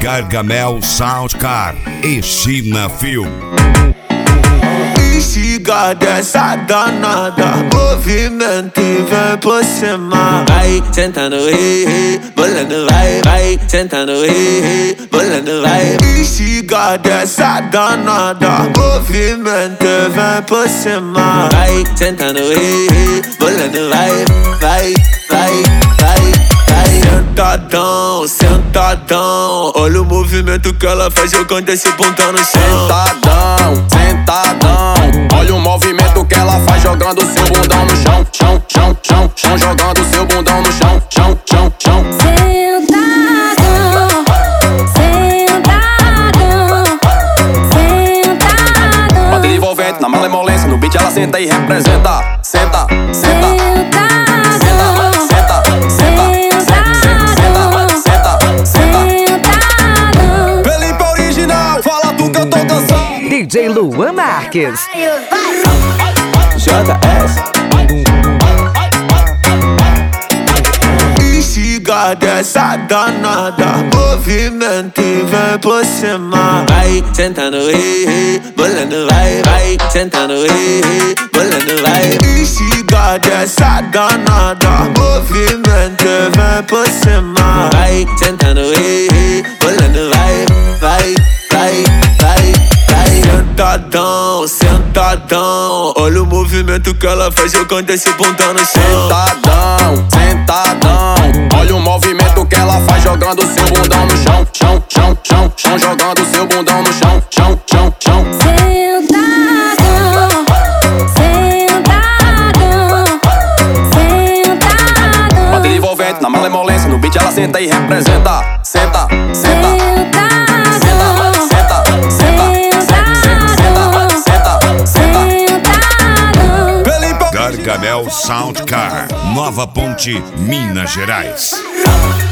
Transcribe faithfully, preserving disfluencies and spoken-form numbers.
Gargamel Soundcar e China Film. Instiga dessa danada, movimento e vem por cima. Vai sentando, ei, ei, bolando, vai, vai sentando, ei, ei, bolando, vai. Instiga dessa danada, movimento e vem por cima. Vai sentando, ei, ei, bolando, vai, vai, vai, vai. Sentadão, sentadão, olha o movimento que ela faz jogando esse bundão no chão. Sentadão, sentadão, olha o movimento que ela faz jogando seu bundão no chão. Chão, chão, chão, chão, jogando seu bundão no chão. Chão, chão, chão. Sentadão, sentadão, sentadão. Bota envolvente na malemolência, no beat ela senta e representa. Senta, senta. D J Luan Marques. J S. Instiga dessa danada, movimento e vem por cima. Vai sentando, ei, ei, bolando, vai, vai sentando, ei, ei, bolando, vai. Instiga dessa danada, movimento e vem por cima. Vai sentando, ei, ei, bolando, vai, vai, vai, vai. Sentadão, sentadão, olha o movimento que ela faz jogando esse bundão no chão. Sentadão, sentadão, olha o movimento que ela faz jogando seu bundão no chão. Chão, chão, chão, chão, jogando seu bundão no chão. Chão, chão, chão. Sentadão, sentadão, sentadão. Bota envolvente na malemolência, no beat ela senta e representa. Senta, senta. Gargamel Soundcar, Nova Ponte, Minas Gerais.